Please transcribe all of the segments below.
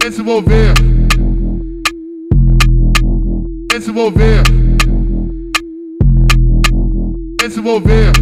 Vem se envolver, vem se envolver, vem se envolver,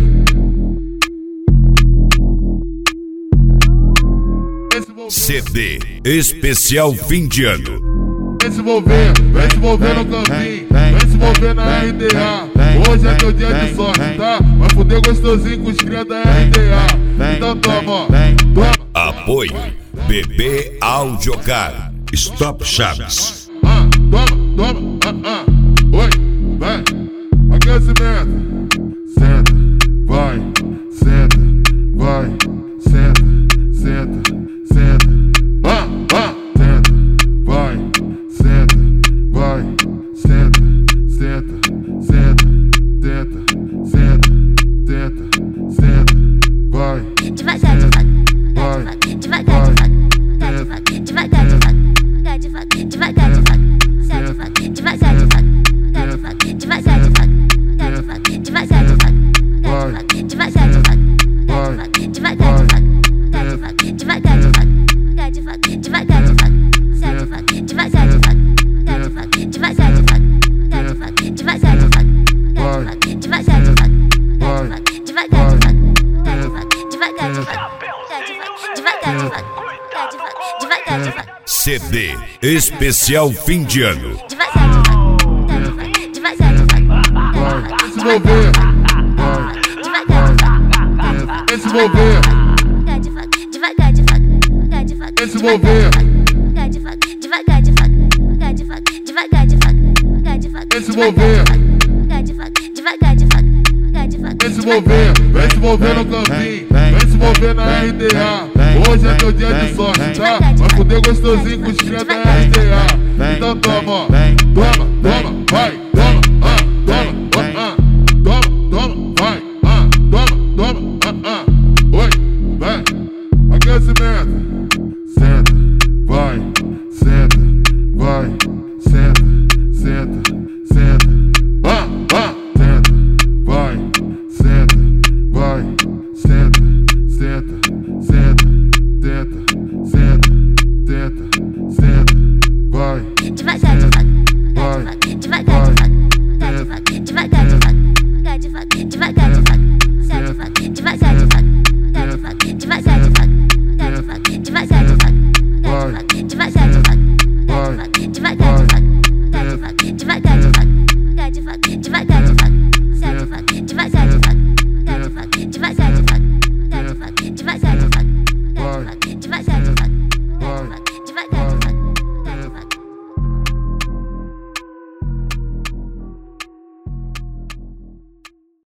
CD especial fim de ano. Vem se envolver no campinho, vem se envolver na RDA. Hoje é teu dia de sorte, tá? Vai fuder gostosinho com os cria da RDA. Então toma, ó, toma. Apoio BB Audiocar, Stop Chaves. Toma, oi, vai, aquecimento. Senta, vai, senta, vai, senta, senta, senta. Senta, vai, senta, vai, senta, senta, senta, senta, senta, senta, senta, vai. Devagar, devagar, devagar, devagar, devagar, devagar, devagar, devagar, CD especial fim de ano. Vem se envolver, vem se envolver, vem se envolver, vem se envolver, vem se envolver, vem se envolver no campinho, vem se envolver na RDA. Hoje é teu dia de sorte, tá? Vai fuder gostosinho com os cria da RDA. Então toma, ó, toma, vai.